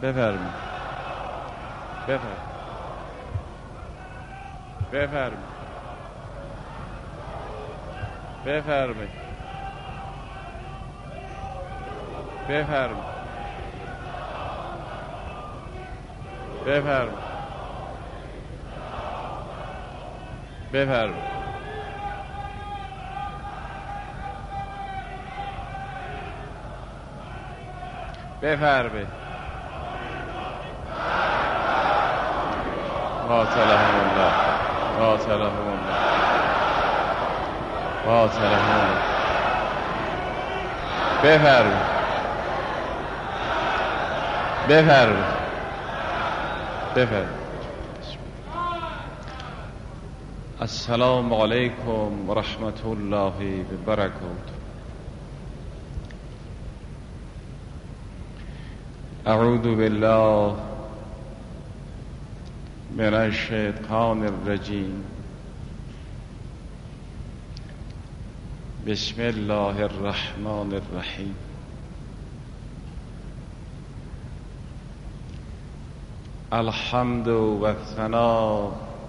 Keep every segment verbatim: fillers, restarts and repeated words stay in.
بفرمایید بفرمایید بفرمایید بفرمایید بفرمایید بفرمایید بفرمایید بفرمایید قاتلهم الله قاتلهم الله قاتلهم الله بفرمایید بفرمایید بفرمایید السلام علیکم و رحمت الله و برکاته. اعوذ بالله من الشیطان الرجیم. بسم الله الرحمن الرحیم. الحمد و الثناء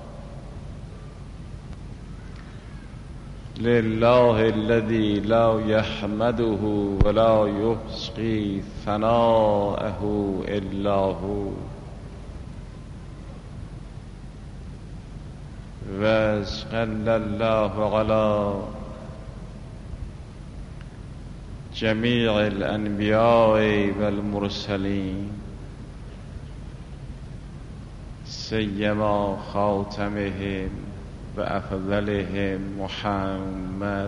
لله الذي لا يحمده ولا يحصي ثناءه إلا هو وصلى الله على جميع الأنبياء والمرسلين سيما خاتمهم و افضلهم محمد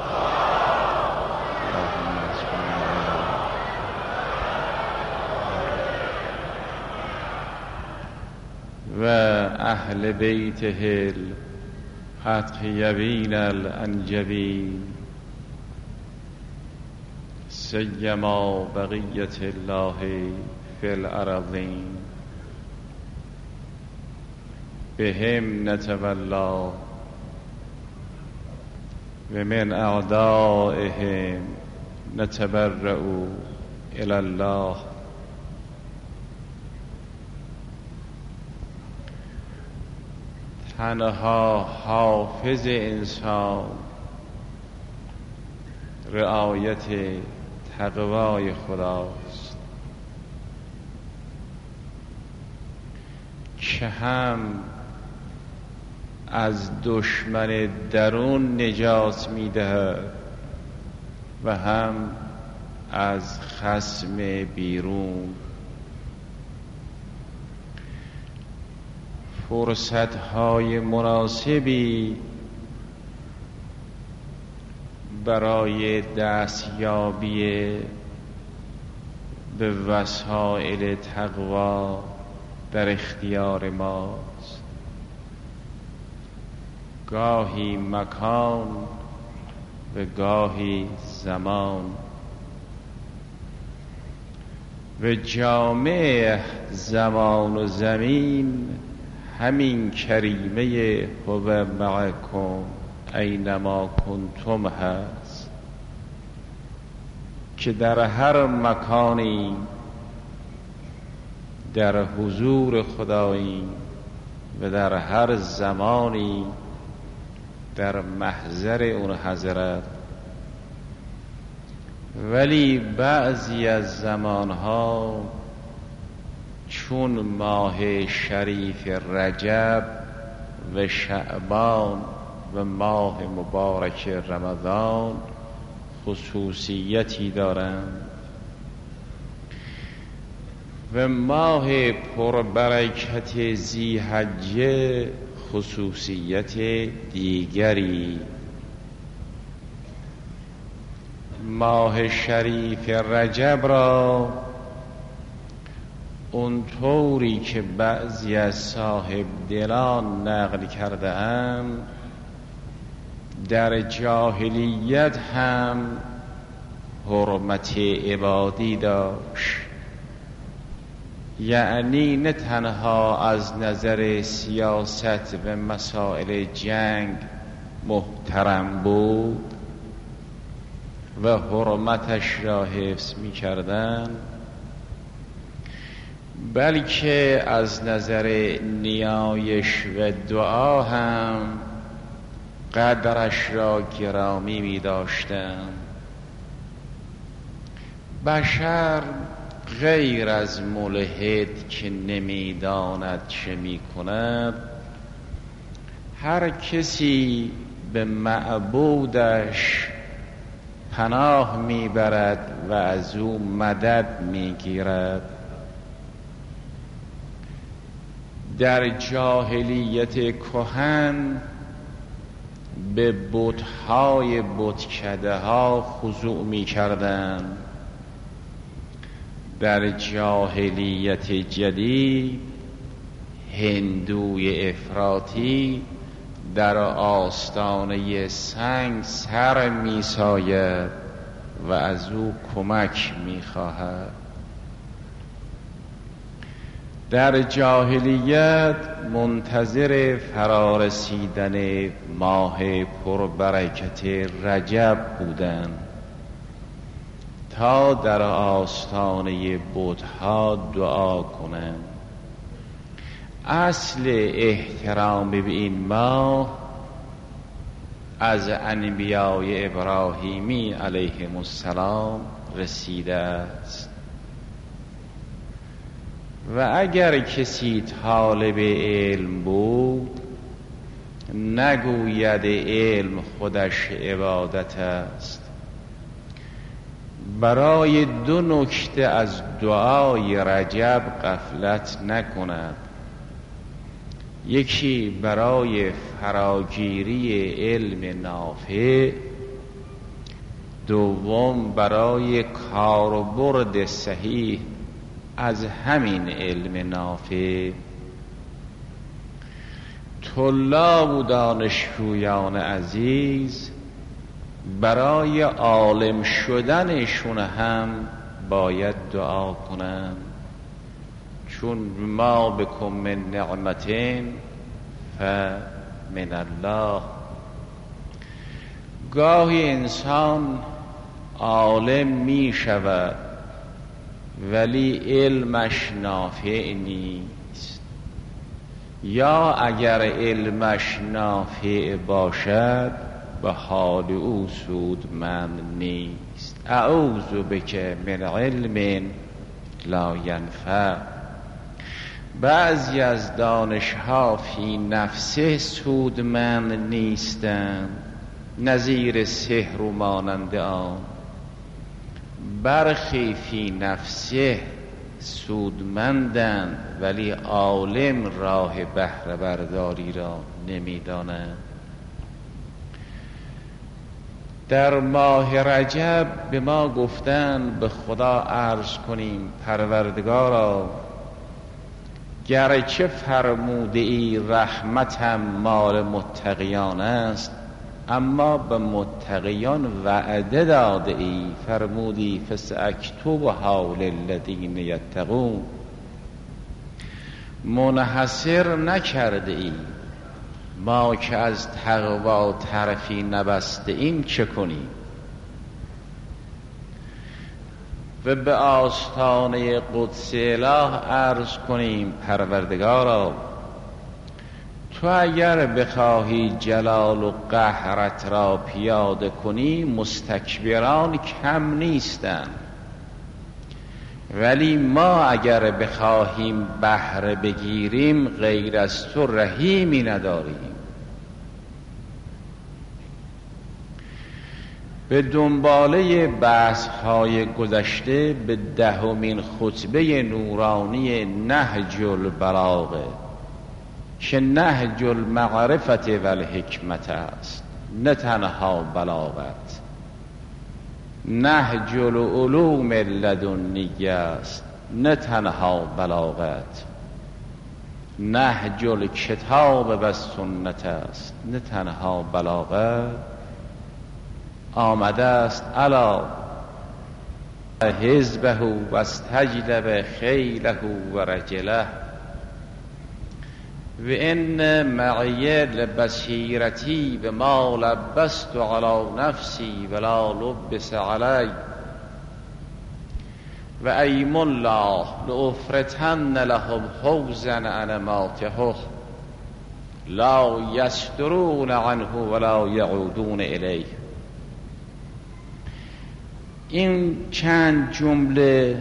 و اهل بیته الاتقیین الانجبین سیما بقیت الله فی الارضین بهم نتولا و من اعدائهم نتبرأ الی الله. تنها حافظ انسان رعایت تقوای خداست که هم از دشمن درون نجات می‌دهد و هم از خصم بیرون. فرصت‌های مناسبی برای دستیابی به وسایل تقوا در اختیار ماست. گاهی مکان و گاهی زمان و جامع زمان و زمین همین کریمه هو معکم اینما کنتم هست که در هر مکانی در حضور خدایی و در هر زمانی در محضر اون حضرت. ولی بعضی از زمانها چون ماه شریف رجب و شعبان و ماه مبارک رمضان خصوصیتی دارند و ماه پربرکت ذی‌حجه خصوصیت دیگری. ماه شریف رجب را اونطوری که بعضی از صاحب دلان نقل کرده اند در جاهلیت هم حرمت عبادی داشت، یعنی نه تنها از نظر سیاست و مسائل جنگ محترم بود و حرمتش را حفظ می کردن، بلکه از نظر نیایش و دعا هم قدرش را گرامی می داشتم. بشر غیر از ملحد که نمیداند چه می کند، هر کسی به معبودش پناه میبرد و از او مدد میگیرد. در جاهلیت کهن به بت‌های بتکده‌ها خضوع می‌کردند. در جاهلیت جدید هندوی افراطی در آستانه سنگ سر می‌ساید و از او کمک می‌خواهد. در جاهلیت منتظر فرارسیدن ماه پربرکت رجب بودند تا در آستانه بت‌ها دعا کنند. اصل احترام به این ماه از انبیای ابراهیمی علیهم السلام رسیده است و اگر کسی طالب علم بود نگوید علم خودش عبادت است. برای دو نکته از دعای رجب غفلت نکند. یکی برای فراگیری علم نافع، دوم برای کاربرد صحیح از همین علم نافع. طلاب و دانشجویان عزیز برای عالم شدنشون هم باید دعا کنند، چون ما بکم من نعمتین فمن الله. گاهی انسان عالم می شود ولی علمش نافع نیست، یا اگر علمش نافع باشد به حال او سودمند نیست. اعوذ بک من علم لا ینفع. بعضی از دانش‌ها فی نفسه سودمند نیستند، نظیر سحر و مانند آن. برخی فی نفسه سودمندند ولی عالم راه بهره برداری را نمی‌دانند. در ماه رجب به ما گفتند به خدا عرض کنیم پروردگارا، گرچه فرموده ای رحمتم مال متقیان است، اما به متقیان وعده داده ای، فرمودی فساکتبها للذین یتقون. منحصر نکرده ای، ما که از تقوا طرفی نبسته ایم چه کنیم؟ و به آستانه قدس اله عرض کنیم پروردگارا، تو اگر بخواهی جلال و قهرت را پیاده کنی مستکبران کم نیستند، ولی ما اگر بخواهیم بهره بگیریم غیر از تو رحیمی نداریم. به دنباله بحث‌های گذشته به دهمین خطبه نورانی نهج البلاغه که نهج المعرفت و الحکمت است، نه تنها بلاغت. نهج العلوم لدنیه است، نه تنها بلاغت. نهج الکتاب و سنت است، نه تنها بلاغت. آمده است الا حزبه و استجلب خیله و رجله و ان معی لبصیرتی و ما لبست علی نفسی ولا لبس علی. و ایم الله لأفرتن لهم حوزا انماته لا یصدرون عنه ولا یعودون الیه. این چند جمله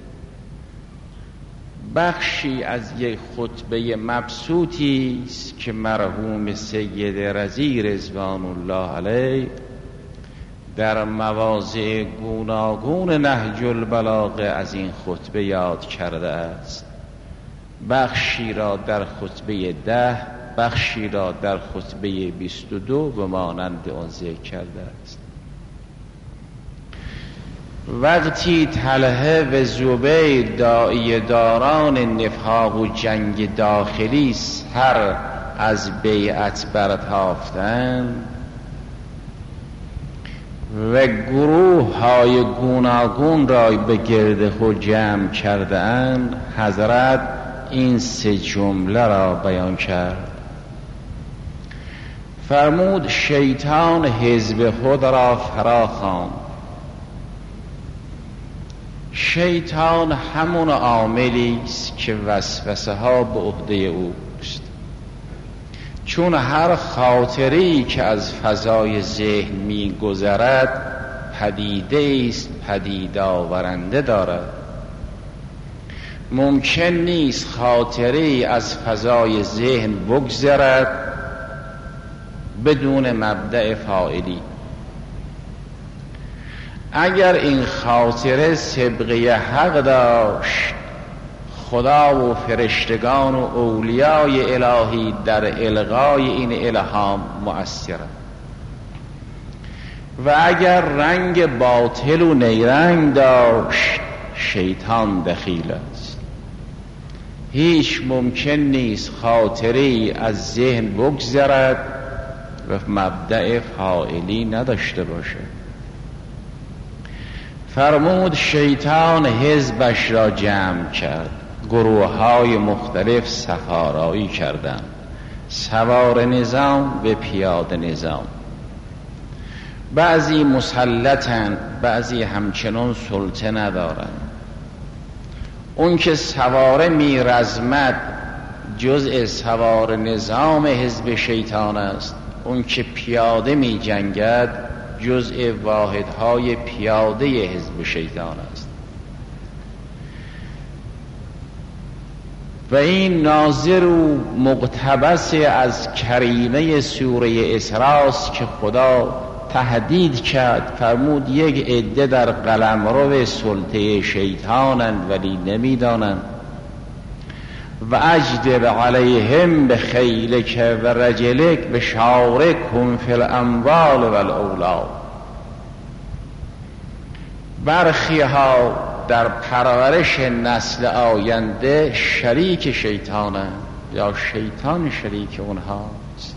بخشی از یک خطبه مبسوطی است که مرحوم سید رضی رضوان الله علیه در مواضع گوناگون نهج البلاغه از این خطبه یاد کرده است. بخشی را در خطبه ده، بخشی را در خطبه بیست و دو به مانند آن ذکر کرده است. وقتی طلحه و زبیر داعیه داران نفاق و جنگ داخلی سر از بیعت برتافتند و گروه های گوناگون را به گرد خود جمع کردند، حضرت این سه جمله را بیان کرد. فرمود شیطان حزب خود را فرا خواند. شیطان همون عاملی است که وسوسه ها به عهده اوست، چون هر خاطری که از فضای ذهن می گذرد پدیده است، پدید آورنده دارد. ممکن نیست خاطری از فضای ذهن بگذرد بدون مبدأ فاعلی. اگر این خاطره سابقه حق داشت، خدا و فرشتگان و اولیای الهی در الغای این الهام مؤثرند، و اگر رنگ باطل و نیرنگ داشت، شیطان دخیل است. هیچ ممکن نیست خاطری از ذهن بگذرد و مبدأ فاعلی نداشته باشد. فرمود شیطان حزبش را جمع کرد، گروه های مختلف سفارایی کردند، سوار نظام به پیاده نظام. بعضی مسلطن، بعضی همچنان سلطه ندارند. اون که سواره می رزمد جزء سوار نظام حزب شیطان است، اون که پیاده می جنگد جزء واحدهای پیاده حزب شیطان است. و این ناظر و مقتبس از کریمه سوره اسراء که خدا تهدید کرد، فرمود یک عده در قلمرو سلطه شیطانند ولی نمیدانند. و اجدر علیهم بخیلک و رجلک بشارکهم فی الاموال والاولاد. برخی ها در پرورش نسل آینده شریک شیطانند یا شیطان شریک اونهاست.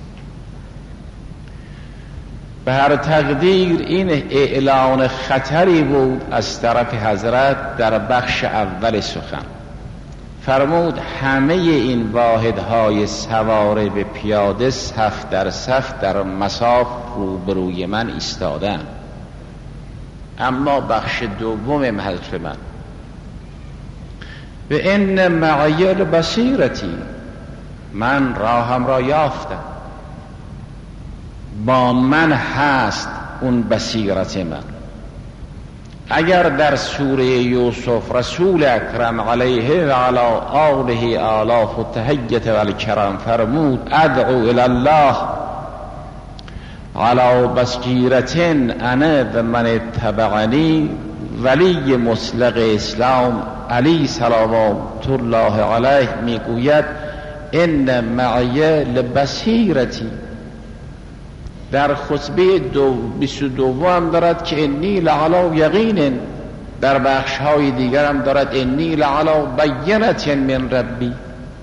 به هر تقدیر این اعلان خطری بود از طرف حضرت در بخش اول سخن. فرمود همه این واحدهای سواره به پیاده صف در صف در مصاف روبروی من ایستادن. اما بخش دوم حرف من، به ان معی البصیرتی، من راهم را یافتم، با من هست اون بصیرت من. اگر در سوره یوسف رسول اکرم علیه و علی آله آلاف و تحیت و الکرم فرمود ادعو الی الله علی بصیرة انا و من اتبعنی، ولی مطلق اسلام علی صلوات الله علیه میگوید ان معی لبصیرتی. در خطبه دو بیست و دو هم دارد که انی لعلی یقین، در بخش های دیگر هم دارد انی لعلی بینة من ربی.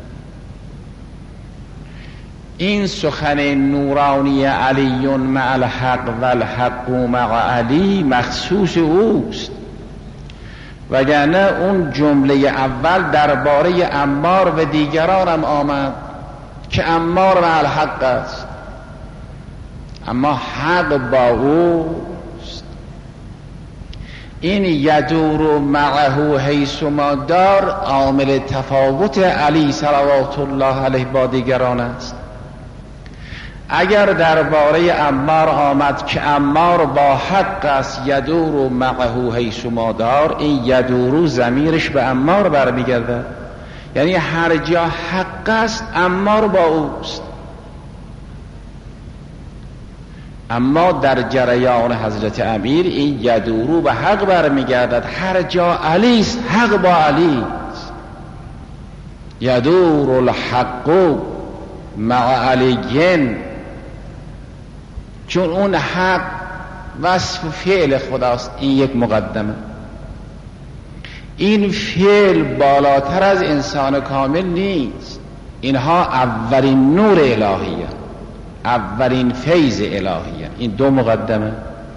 این سخن نورانی علی مع الحق و الحق مع علی مخصوص اوست، وگرنه اون جمله اول درباره عمار و دیگران هم آمد که عمار مع الحق است، اما حق با اوست. این یدور معه حیثما دار عامل تفاوت علی صلوات الله علیه با دیگران است. اگر درباره عمار آمد که عمار با حق است یدور معه حیثما دار، این یدور ضمیرش به عمار برمیگرده، یعنی هر جا حق است عمار با اوست. اما در جریان حضرت امیر این یدورو به حق برمیگردد، هر جا علی است حق با علی است. یدور الحق مع علیین، چون اون حق وصف فعل خداست. این یک مقدمه. این فعل بالاتر از انسان کامل نیست، اینها اولین نور الهیه، اولین فیض الهیه. این دو مقدمه.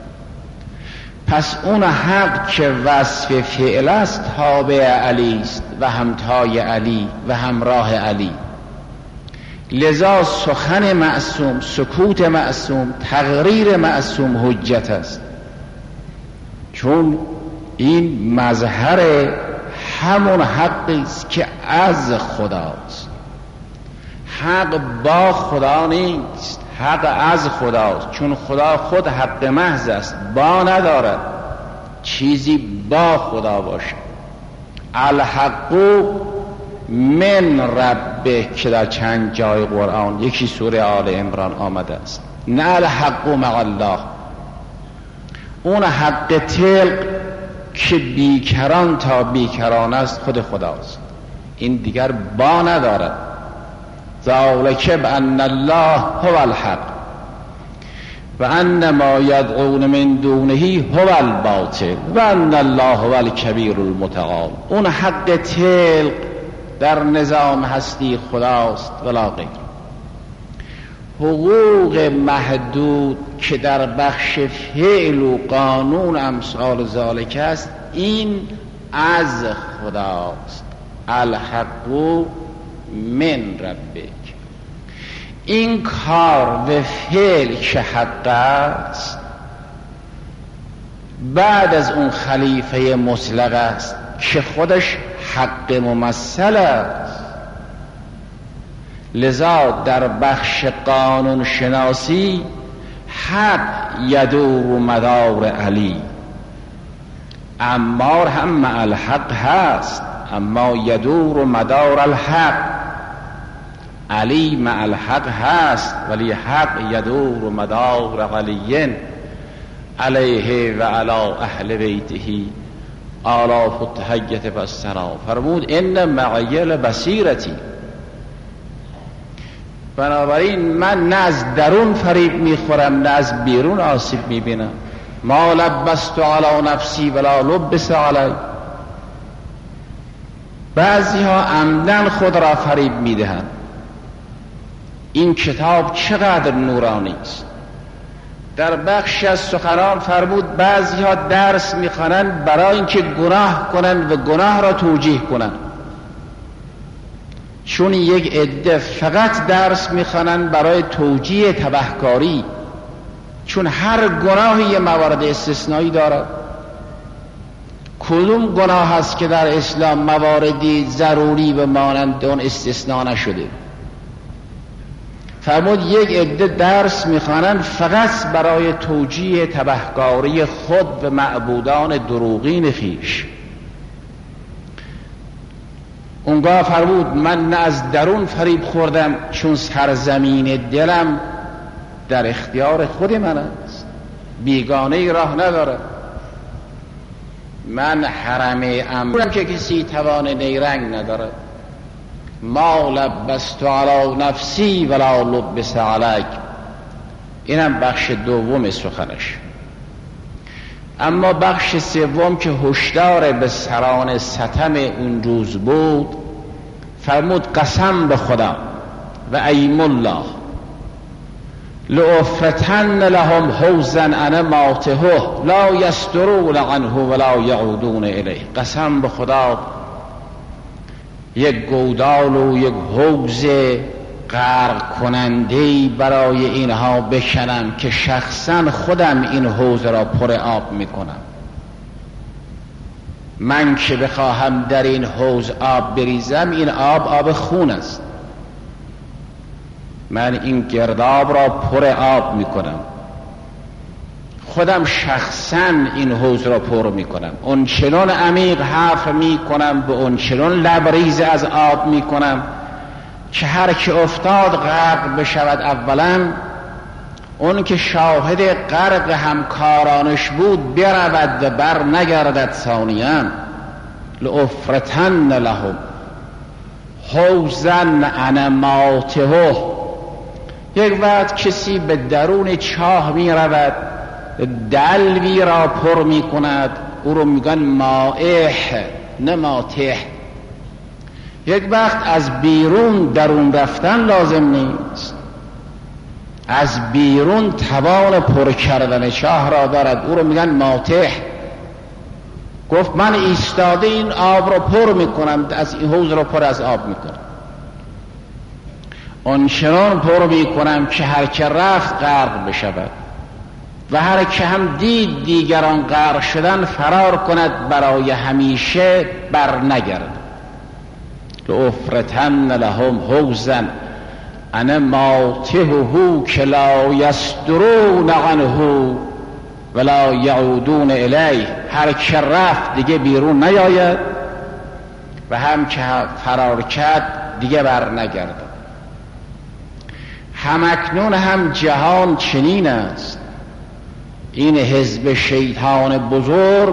پس اون حق که وصف فعل است تابع علی است و همتای علی و همراه علی. لذا سخن معصوم، سکوت معصوم، تقریر معصوم حجت است، چون این مظهر همون حقی است که از خداست. حق با خدا نیست، حق از خداست، چون خدا خود حق محض است، با ندارد چیزی با خدا باشه. الحق من ربه که در چند جای قرآن، یکی سوره آل عمران آمده است. نه الحق مع الله، اون حق تلق که بیکران تا بیکران است خود خداست، این دیگر با ندارد. ذالک بأن الله هو الحق و ان ما یدعون من دونه هو الباطل و ان الله هو الکبیر المتعال. اون حق تلق در نظام هستی خداست ولا غیر. حقوق محدود که در بخش فعل و قانون امثال ذالک است، این از خداست. الحق من ربک. این کار و فعل که حق است بعد از اون خلیفه مطلق است که خودش حق ممثل است. لذا در بخش قانون شناسی حق یدور مدار علی. عمار هم مع الحق هست، اما یدور مدار الحق. علی مع الحق هست ولی حق یدور مدار علیین علیه و علی اهل بیته آلاف التحیت و السلام. فرمود ان معی لبصیرتی. بنابراین من نه از درون فریب میخورم نه از بیرون آسیب میبینم. ما لبست علی نفسی ولا لبس علی. بعضی ها عمدن خود را فریب میدهند. این کتاب چقدر نورانی است. در بخش از سخنان فرمود بعضی ها درس میخوانند برای اینکه گناه کنند و گناه را توجیه کنند، چون یک عده فقط درس میخوانند برای توجیه تبهکاری، چون هر گناهی یه موارد استثنایی دارد. کدوم گناه است که در اسلام مواردی ضروری و مانند اون استثناء نشده؟ فرمود یک عده درس میخوانند فقط برای توجیه تبهکاری خود و معبودان دروغین خویش. اونگاه فرمود من نه از درون فریب خوردم، چون سرزمین دلم در اختیار خود من است، بیگانه راه نداره. من حرم امرم که کسی توان نیرنگ نداره. ما لبست علی نفسی ولا لبس علیک. اینم بخش دوم سخنش. اما بخش سوم که هشدار به سران ستم اون روز بود، فرمود قسم به خدا و ایم الله لأفتن لهم حوزا انا ماتهه لا یسترون عنه ولا یعودون الیه. قسم به خدا یک گودال و یک حوض غرق کننده‌ای برای اینها بکنم که شخصا خودم این حوض را پر آب میکنم. من که بخواهم در این حوض آب بریزم، این آب آب خون است. من این گرداب را پر آب میکنم، خودم شخصا این حوض را پر میکنم، اونچنان عمیق حفر میکنم، به اونچنان لبریز از آب میکنم که هر که افتاد غرق بشود. اولا اون که شاهد غرق همکارانش بود برود و بر نگردد. ثانیاً لأفرتن لهم حوضا انا ماته. یک وقت کسی به درون چاه می رود، دلوی را پر می کند، او رو میگن مائح نه ماتح. یک وقت از بیرون درون رفتن لازم نیست، از بیرون توان پر کردن چاه را دارد، او رو میگن ماتح. گفت من ایستاده این آب را پر میکنم، از این حوض را پر از آب میکنم، آنچنان پر میکنم که هر که رفت غرق بشود و هر که هم دید دیگران غرق شدن فرار کند، برای همیشه بر نگرد. لأفرتن لهم حوضا انا ماتحه که لا یصدرون عنه ولا یعودون الیه. هر که رفت دیگه بیرون نیاید و هم که فرار کرد دیگه بر نگرد. همکنون هم جهان چنین است. این حزب شیطان بزرگ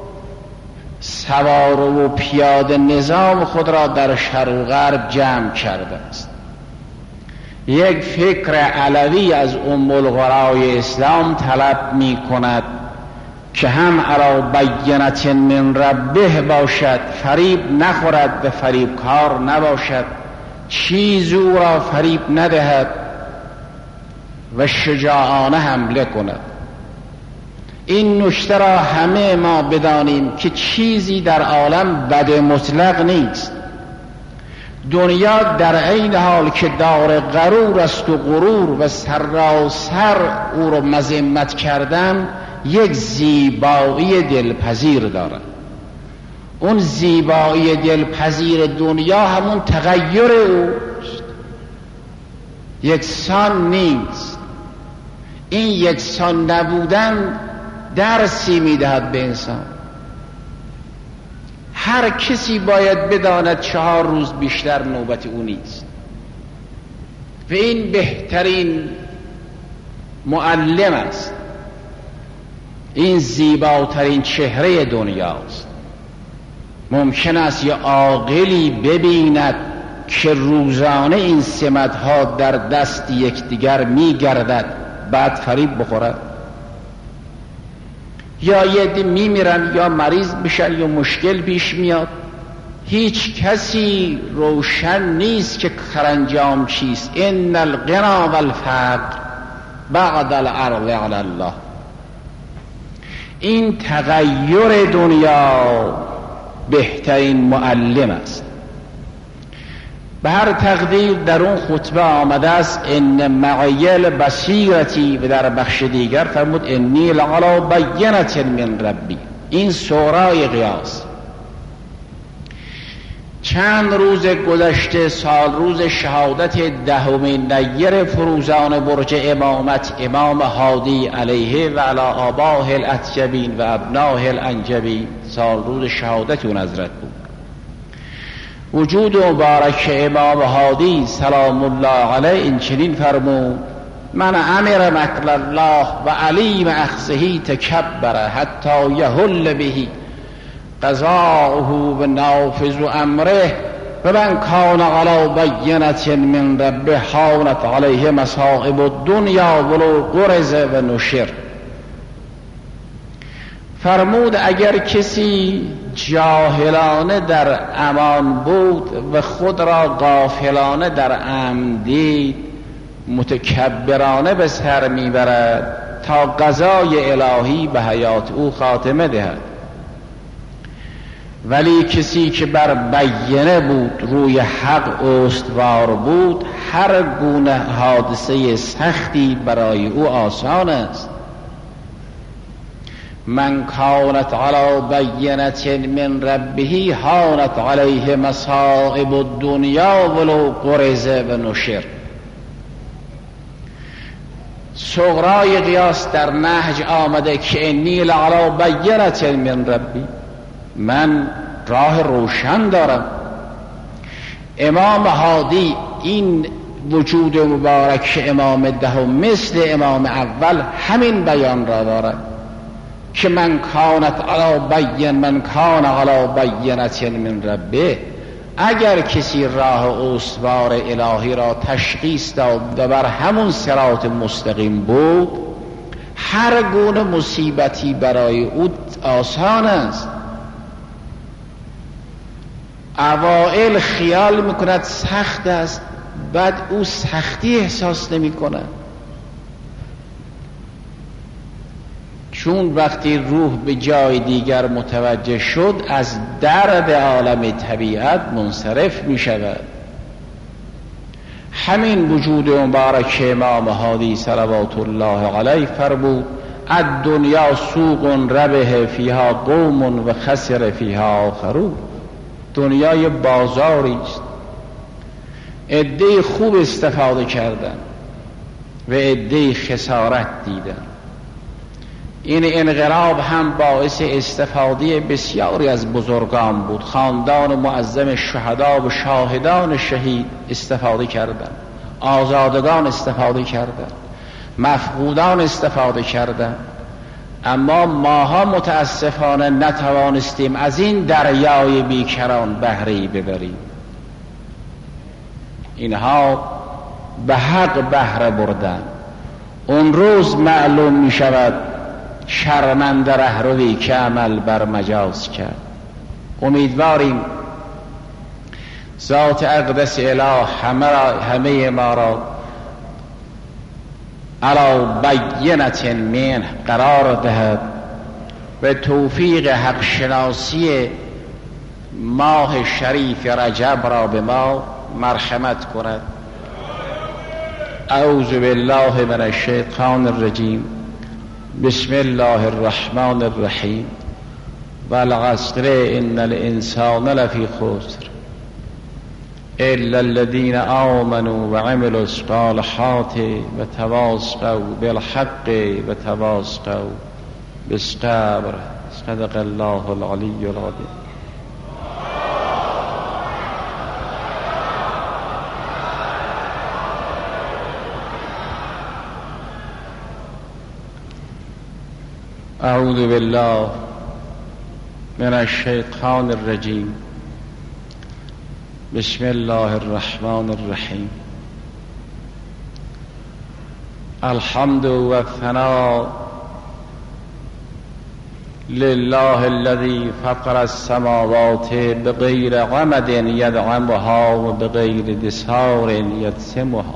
سوار و پیاده نظام خود را در شرق و غرب جمع کرده است. یک فکر علوی از ام القرای اسلام طلب می کند که هم علی بینة من ربه باشد، فریب نخورد و فریب کار نباشد، چیز او را فریب ندهد و شجاعانه حمله کند. این نکته را همه ما بدانیم که چیزی در عالم بد مطلق نیست. دنیا در عین حال که دار غرور است و غرور و سراسر او را مذمت کردن، یک زیبایی دلپذیر دارد. اون زیبایی دلپذیر دنیا همون تغییر اوست، یکسان نیست. این یکسان نبودن درسی میدهد به انسان. هر کسی باید بداند چهار روز بیشتر نوبت او نیست و این بهترین معلم است. این زیباترین چهره دنیاست. ممکن است یه عاقلی ببیند که روزانه این سمتها در دست یکدیگر میگردد، بعد فریب بخورد، یا یه عده میمیرن یا مریض بشن یا مشکل پیش میاد. هیچ کسی روشن نیست که سرانجام چیست. ان الغنا والفقر بعد العرض علی الله. این تغییر دنیا بهترین معلم است. به هر تقدیر در اون خطبه آمده است ان معی البصیرتی، و در بخش دیگر فرمود انی لعلی بینة من ربی. این سورای قیاس. چند روز گذشته سال روز شهادت دهمین نیر فروزان برج امامت امام هادی علیه و علی آبائه الاطیبین و ابنائه الانجبین، سال روز شهادت اون حضرت بود. وجود مبارک امام هادی سلام الله علیه این چنین فرمود من امر مکر الله و علیم اخذه تکبر حتی یهل بهی قضاؤه و نافذ امره و من کان علی بینة من ربه حانت علیه مصائب الدنیا ولو قرض و نشر. فرمود اگر کسی جاهلانه در امان بود و خود را غافلانه در امن دید، متکبرانه به سر میبرد تا قضای الهی به حیات او خاتمه دهد. ولی کسی که بر بینه بود، روی حق استوار بود، هر گونه حادثه سختی برای او آسان است. من کانت علی بینة من ربه هانت علیه مصائب الدنیا ولو قرض و نشر. صغرای قیاس در نهج آمده که انی لعلی بینة من ربی، من راه روشن دارم. امام هادی این وجود مبارک امام دهم مثل امام اول همین بیان را دارد که من کانت علی بین من کان علی بینة من ربه. اگر کسی راه استوار الهی را تشخیص داد و بر همون صراط مستقیم بود، هر گونه مصیبتی برای او آسان است. اوائل خیال میکند سخت است، بعد او سختی احساس نمی کند، چون وقتی روح به جای دیگر متوجه شد از درد عالم طبیعت منصرف می شود. همین وجود مبارک امام هادی صلوات الله علیه فرمود الدنیا سوق ربح فیها قوم و خسر فیها آخرون. دنیای بازاری است، عده‌ای خوب استفاده کردن و عده‌ای خسارت دیدن. این انقلاب هم باعث استفاده بسیاری از بزرگان بود. خاندان معظم شهدا و شاهدان شهید استفاده کردند، آزادگان استفاده کردند، مفقودان استفاده کردند، اما ماها متاسفانه نتوانستیم از این دریای بیکران بهره‌ای ببریم. اینها به حق بهره بردند. اون روز معلوم می شود شرمنده رهروی که عمل بر مجاز کرد. امیدواریم ذات اقدس اله همه, همه ما را علی بینة منه قرار دهد و توفیق حق شناسی ماه شریف رجب را به ما مرحمت کند. اعوذ بالله من الشیطان الرجیم. بسم الله الرحمن الرحیم. والعصر ان الانسان لفی خسر الا الذين آمنوا وعملوا الصالحات وتواصوا بالحق وتواصوا بالصبر. صدق الله العلی العظیم. اعوذ بالله من الشیطان الرجیم. بسم الله الرحمن الرحیم. الحمد و الثناء لله الذي فطر السماوات بغیر عمد یدعمها و بغیر دسار یدسمها.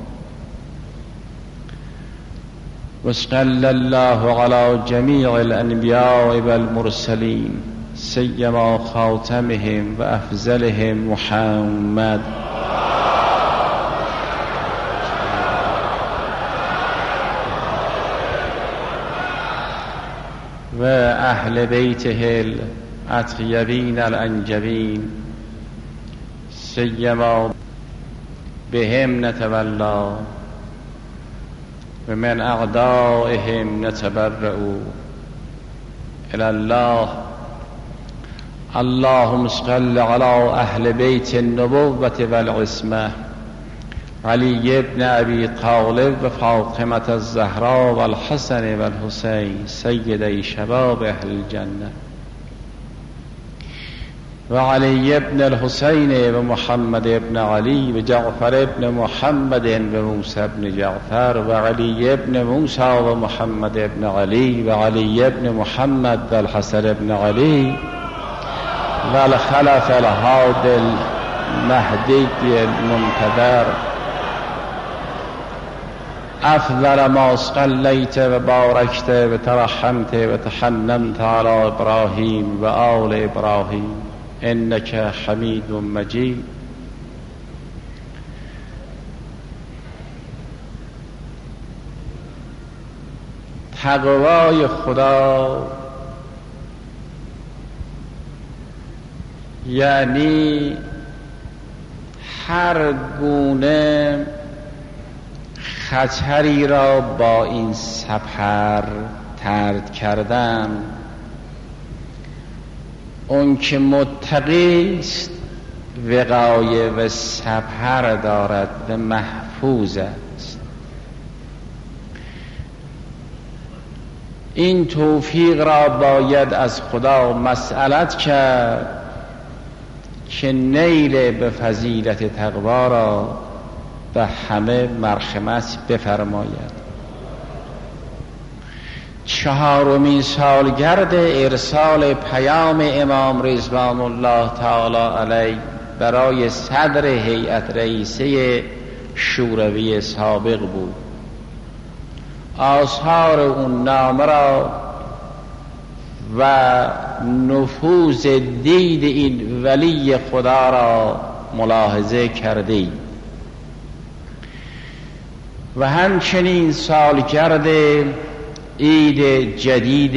وصلى الله على جميع الأنبياء والمرسلين سيما خاتمهم وأفضلهم محمد وأهل بيته الأطيبين الأنجبين سيما بهم نتولى و من اعدائهم نتبرأ الى الله. اللهم صل على اهل بیت النبوة والعصمة علی بن ابی طالب و فاطمة الزهراء والحسن والحسین سیدی شباب اهل الجنة و علی ابن الحسین و محمد ابن علی و جعفر ابن محمد و موسی ابن جعفر و علی ابن موسی و محمد ابن علی و علی ابن محمد و الحسن ابن علی و الخلف الهادی المهدی المنتظر. افضل ما صلیت و بارکت و ترحمت و تحننت علی ابراهیم و آل ابراهیم انک حمید مجید. تقوای خدا یعنی هر گونه خطری را با این سپر طرد کردن. اون که متقی است وقایه و سپر دارد و محفوظ است. این توفیق را باید از خدا مسئلت کرد که نیل به فضیلت تقوا را به همه مرحمت بفرماید. چهارمین سالگرد ارسال پیام امام رضوان الله تعالی علیه برای صدر هیئت رئیسه شوروی سابق بود. آثار اون نامه را و نفوذ دید این ولی خدا را ملاحظه کردی و همچنین سالگرد عید جدید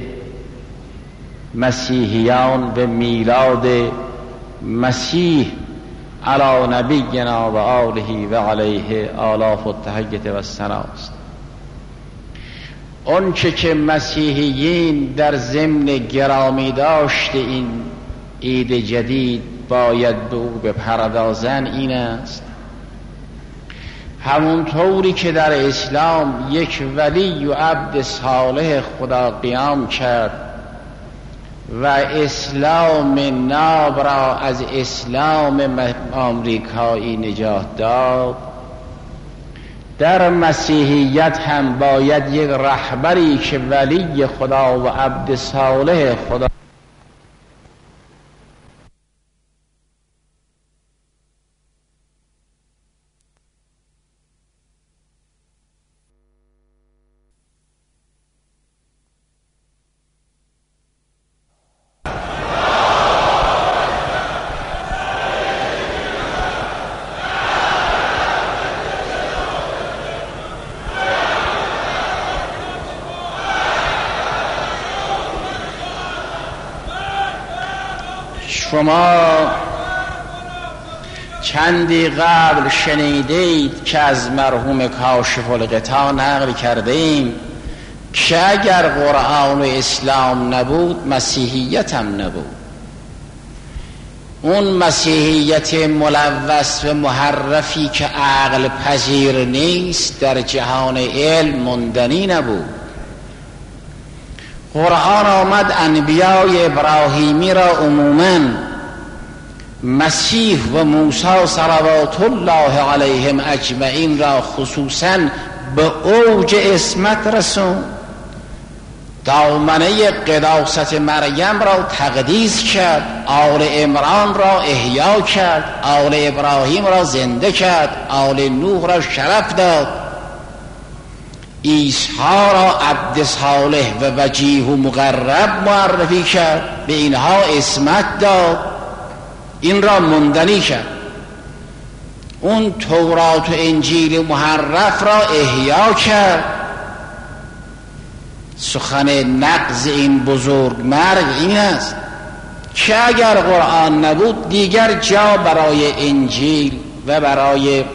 مسیحیان و میلاد مسیح علی نبینا و آله و علیه آلاف التحیة و الثناست. اون چه که مسیحیین در ضمن گرامی داشت این عید جدید باید به او بپردازن این است: همونطوری که در اسلام یک ولی و عبد صالح خدا قیام کرد و اسلام ناب را از اسلام آمریکایی نجات داد، در مسیحیت هم باید یک رهبری که ولی خدا و عبد صالح خدا شما چندی قبل شنیدید که از مرحوم کاشف الغطا نقل کردیم که اگر قرآن و اسلام نبود مسیحیت هم نبود. اون مسیحیت ملوث و محرفی که عقل پذیر نیست در جهان علم مندنی نبود. قرآن آمد انبیای ابراهیمی را عموماً، مسیح و موسی صلوات الله علیهم اجمعین را خصوصاً به اوج عصمت رسوند. دامنه قداست مریم را تقدیس کرد، آل عمران را احیا کرد، آل ابراهیم را زنده کرد، آل نوح را شرف داد، عیسی را عبد صالح و وجیه و مقرب معرفی کرد، به اینها عصمت داد، این را مندنی کرد. اون تورات و انجیل محرف را احیا کرد. سخن نقض این بزرگ مرگ این است که اگر قرآن نبود دیگر جا برای انجیل و برای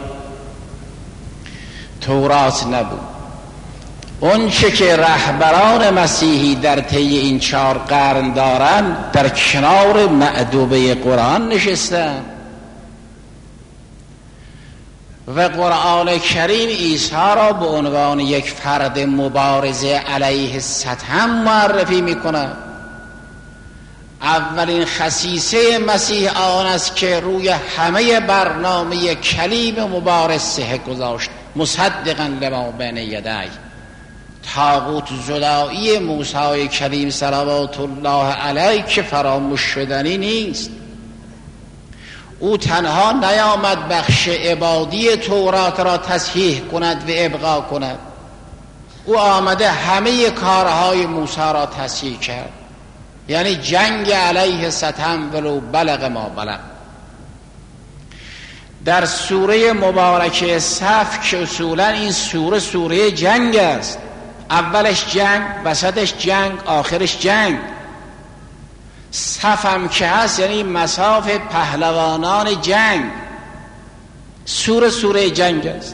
تورات نبود. اون چه که رهبران مسیحی در طی این چهار قرن دارند در کنار مأدبه قرآن نشستند و قرآن کریم عیسی را به عنوان یک فرد مبارزه علیه ستم معرفی می‌کند. اولین خصیصه مسیح آن است که روی همه برنامه کلیم مبارزه گذاشت، مصدقاً لما بین یدیه. طاغوت زدایی موسی کریم صلوات الله علیه که فراموش شدنی نیست. او تنها نیامد بخش عبادی تورات را تصحیح کند و ابقا کند، او آمده همه کارهای موسی را تصحیح کرد، یعنی جنگ علیه ستم ولو بلغ ما بلغ. در سوره مبارکه صف که اصولا این سوره سوره جنگ است، اولش جنگ، وسطش جنگ، آخرش جنگ. صفم که هست یعنی مصاف پهلوانان جنگ. سوره سوره جنگ است.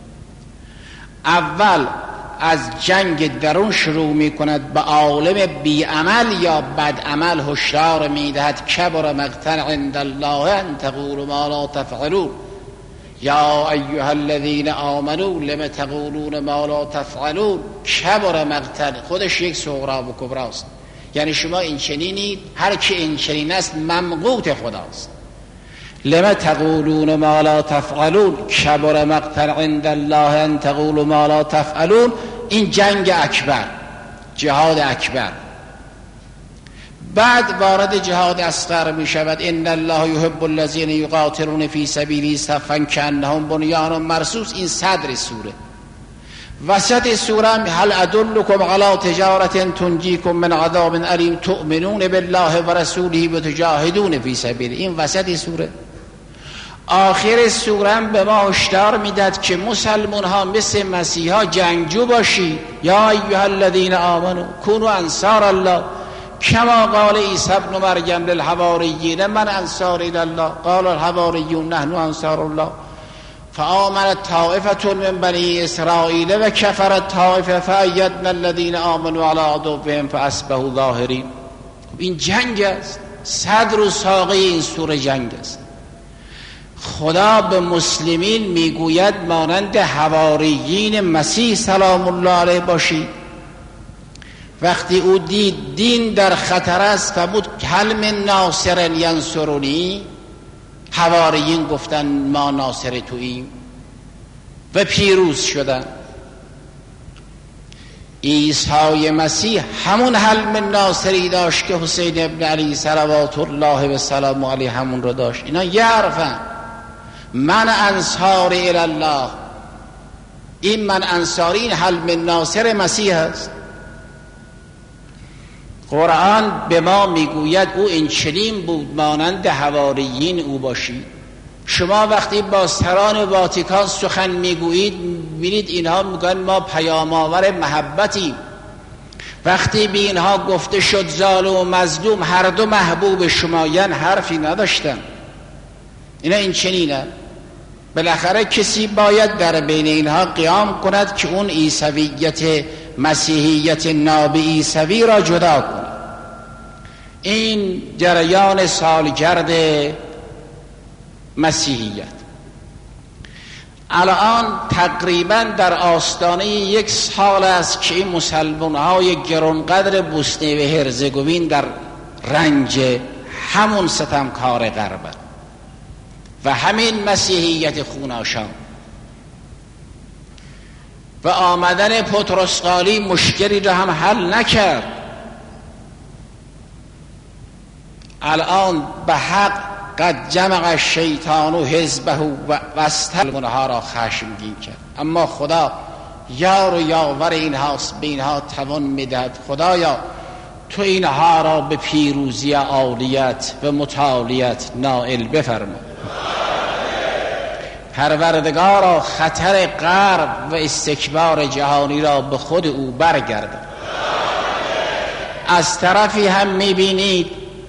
اول از جنگ درون شروع می کند، به عالم بی عمل یا بد عمل هشدار می دهد کبر مقتا عند الله ان تقولوا ما لا تفعلون یا ایها الذین آمنوا لم تقولون ما لا تفعلون کبر مقتا. خودش یک صغرا و کبرا است، یعنی شما این چنینید، هر کی این چنین است ممقوت خداست. لم تقولون ما لا تفعلون کبر مقتا عند الله ان تقولوا ما لا تفعلون. این جنگ اکبر، جهاد اکبر. بعد وارد جهاد اصغر می شود. ان الله یحب الذین یقاتلون فی سبیله صفا کانهم بنیان مرصوص. این صدر سوره. وسط سوره هل ادلکم علی تجارة تنجیکم من عذاب الیم تؤمنون بالله و رسوله و تجاهدون فی سبیله. این وسط سوره. آخر سوره به ما هشدار میداد که مسلمان ها مثل مسیحا جنگجو باشی. یا ایها الذین آمنوا کونوا انصار الله کما قال عیسی ابن مریم للحواریین من انصار الله قال الحواریون نحن انصار الله فآمنت طائفة من بنی اسرائیل و کفرت طائفه فأیدنا الذین آمنوا علی عدوهم فاصبحوا ظاهرین. این جنگ است. صدر و ساقه این سوره جنگ است. خدا به مسلمین میگوید مانند حواریین مسیح سلام الله علیه باشید. وقتی او دید دین در خطر است فرمود هل من ناصر ینصرنی. حواریین گفتن ما ناصر توییم و پیروز شدن. عیسی مسیح همون هل من ناصری داشت که حسین ابن علی صلوات الله و سلام علیه همون رو داشت. اینا یه حرفن. من انصار الله. این من انصاری، این هل من ناصر مسیح است. قرآن به ما میگوید او این چنین بود مانند حواریین او باشید. شما وقتی با سران واتیکان سخن میگویید ببینید اینها میگن ما پیام آور محبتیم. وقتی به اینها گفته شد ظالم و مظلوم هر دو محبوب شمایان حرفی نداشتن. اینا این چنینه. بالاخره کسی باید در بین اینها قیام کند که اون عیسویت مسیحیت ناب عیسوی را جدا کند. این جریان سالگرد مسیحیت الان تقریبا در آستانه یک سال است که این مسلمان های گرانقدر بوسنه و هرزگوین در رنج همون ستمکار غربن و همین مسیحیت خوناشان و آمدن پتروسقالی مشکلی را هم حل نکرد. الان به حق قد جمع الشیطان و حزبه و وستلمونها را خشمگین کرد. اما خدا یار و یاور اینهاست، به اینها توان میدهد. خدایا تو اینها را به پیروزی عالیت و متعالیت نائل بفرما. پروردگارا خطر غرب و استکبار جهانی را به خود او برگردان. از طرفی هم میبینید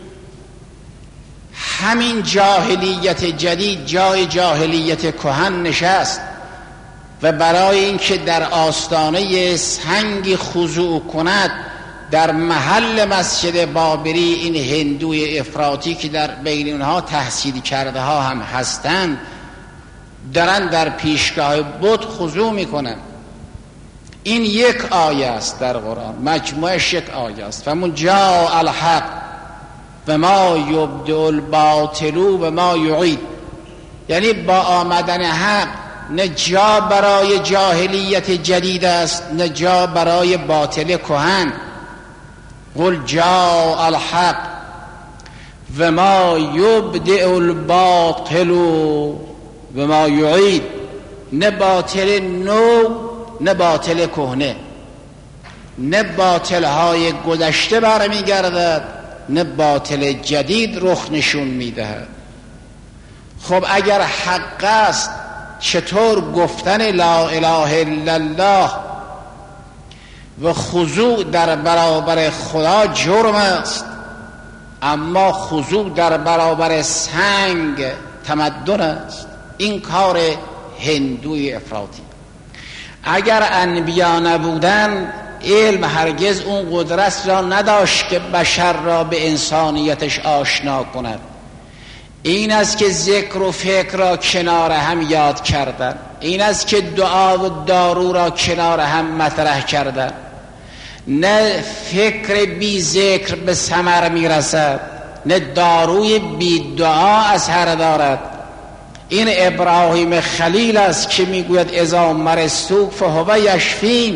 همین جاهلیت جدید جای جاهلیت کهن نشست و برای اینکه در آستانه سنگ خضوع کند در محل مسجد بابری این هندوی افراطی که در بین اونها تحصیل کرده ها هم هستند دارن در پیشگاه بت خضوع میکنن. این یک آیه است در قرآن، مجموعش یک آیه است. فمون جاء الحق و ما یبدئ الباطل و ما یعید. یعنی با آمدن حق نه جا برای جاهلیت جدید است نه جا برای باطل کهن. قل جاء الحق و ما یبدئ الباطل و ما یعید. نه باطل نو نه باطل کهنه، نه باطل های گذشته برمیگردد نه باطل جدید رخ نشون میدهد. خب اگر حق است چطور گفتن لا اله الا الله و خضوع در برابر خدا جرم است؟ اما خضوع در برابر سنگ تمدن است. این کار هندوی افراطی. اگر انبیا نبودن علم هرگز اون قدرت را نداشت که بشر را به انسانیتش آشنا کند. این است که ذکر و فکر را کنار هم یاد کردن، این است که دعا و دارو را کنار هم مطرح کردن. نه فکر بی ذکر به ثمر میرسد، نه داروی بی دعا اثر دارد. این ابراهیم خلیل است که میگوید اذا مرضت فهو یشفین.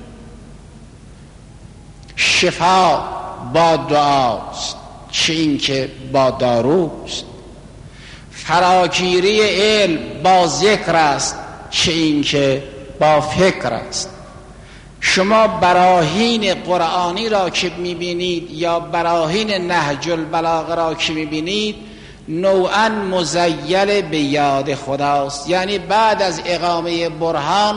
شفا با دعاست، چه این که با داروست. فراگیری علم با ذکر است، چه این که با فکر است. شما براهین قرآنی را که میبینید یا براهین نهج البلاغه را که میبینید نوعا مزیل به یاد خداست. یعنی بعد از اقامه برهان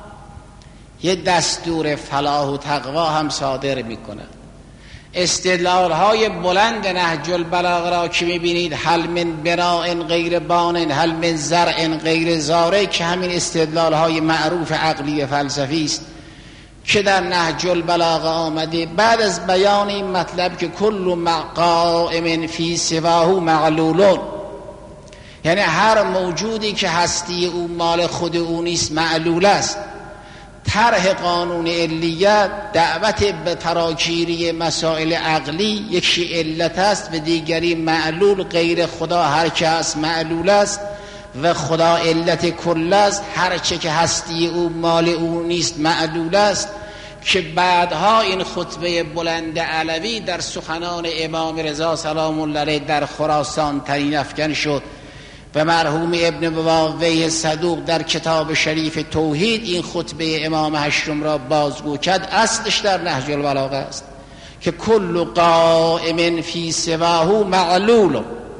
یه دستور فلاح و تقوا هم صادر میکنه. استدلال های بلند نهج البلاغه را که میبینید هل من بناء غیر بان، هل من زرع غیر زارع، که همین استدلال های معروف عقلی فلسفی است که در نهج البلاغه آمده. بعد از بیان این مطلب که کل قائم فی سواه معلولون، یعنی هر موجودی که هستی او مال خود او نیست معلول است. طرح قانون علیت دعوت به فراگیری مسائل عقلی، یکی علت است و دیگری معلول. غیر خدا هر که هست معلول است و خدا علت کل است. هر چه که هستی او مال او نیست معلول است. که بعدها این خطبه بلند علوی در سخنان امام رضا سلام الله علیه در خراسان ترین افکن شد و مرحوم ابن بواویه صدوق در کتاب شریف توحید این خطبه امام هشتم را بازگو کرد. اصلش در نهج البلاغه است که کل قائم فی سواه معلول.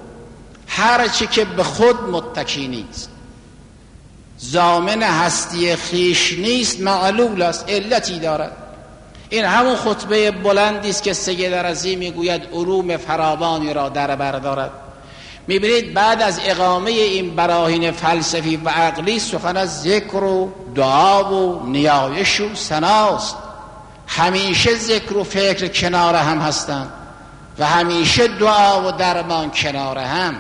هر چی که به خود متکی نیست، ضامن هستی خیش نیست، معلول است، علتی دارد. این همون خطبه بلندی است که سید رضی میگوید علوم فراوانی را در بر دارد. میبینید بعد از اقامه این براهین فلسفی و عقلی سخن از ذکر و دعا و نیایش و ثناست. همیشه ذکر و فکر کنار هم هستند و همیشه دعا و درمان کنار هم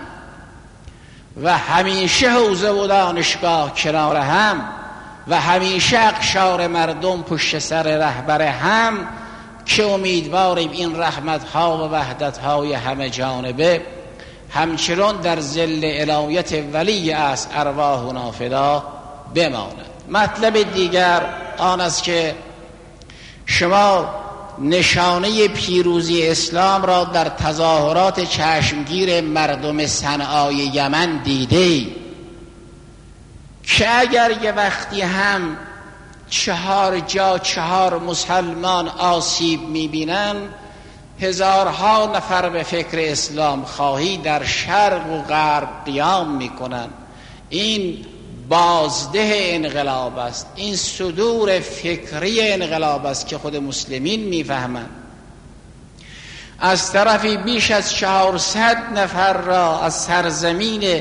و همیشه حوزه و دانشگاه کنار هم و همیشه اقشار مردم پشت سر رهبر هم، که امیدواریم این رحمت‌ها و وحدت‌های همه جانبه همچنان در ظل عنایت ولی است ارواحنا فدا بماند. مطلب دیگر آن است که شما نشانه پیروزی اسلام را در تظاهرات چشمگیر مردم صنعای یمن دیده، که اگر یه وقتی هم چهار جا چهار مسلمان آسیب میبینن، هزارها نفر به فکر اسلام خواهی در شرق و غرب قیام میکنن. این بازده انقلاب است، این صدور فکری انقلاب است که خود مسلمین میفهمند. از طرفی بیش از چهارصد نفر را از سرزمین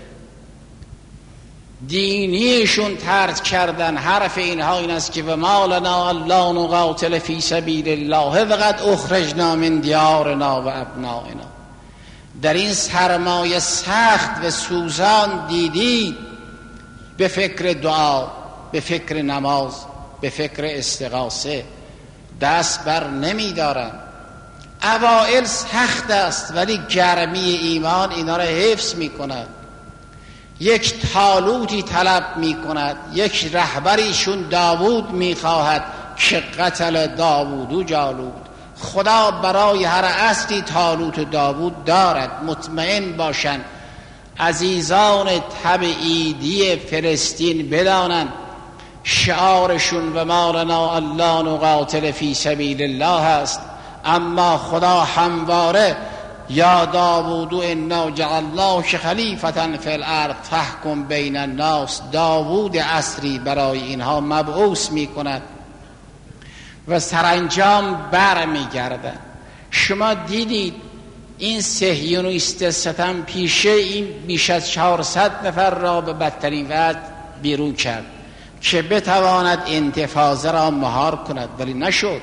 دینیشون طرد کردن. حرف اینها این است که و ما لنا الا نقاتل فی سبیل الله وقد اخرجنا من دیارنا و ابنائنا. در این سرمایه سخت و سوزان دیدید به فکر دعا، به فکر نماز، به فکر استغاثه دست بر نمی دارن. اوائل سخت است ولی گرمی ایمان اینا را حفظ می کند. یک طالوتی طلب می کند، یک رهبریشون داوود می خواهد که قتل داوود و جالود. خدا برای هر اصلی طالوت و داوود دارد. مطمئن باشند عزیزان تبعیدی فلسطین بدانند شعارشون و ما لنا الا نقاتل فی سبیل الله است، اما خدا همواره یا داوود انا جعلناک خلیفة فی الارض فاحکم بین الناس. داوود عصری برای اینها مبعوث می کند و سرانجام بر می گردن. شما دیدید این صهیونیست ستم پیشه این بیش از چهارصد نفر را به بدترین وضع بیرون کرد که بتواند انتفاضه را مهار کند، ولی نشد.